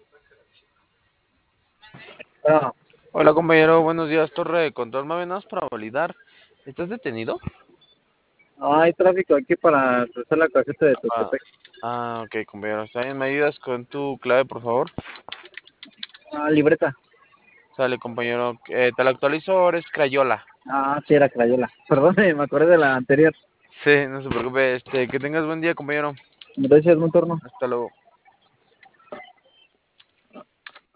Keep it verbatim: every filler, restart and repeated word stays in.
Ah, Hola compañero, buenos días, Torre de Control. Me amenazas para validar. ¿Estás detenido? hay tráfico aquí para cruzar la caseta de Ah, Totepec. ah, ok, compañero. ¿Está bien? ¿Me ayudas con tu clave, por favor? Ah, libreta. Sale, compañero. Eh, te la actualizo, ahora es Crayola. Ah, sí, era Crayola. Perdón, me acordé de la anterior. Sí, no se preocupe. Este, que tengas buen día, compañero. Gracias, buen turno. Hasta luego.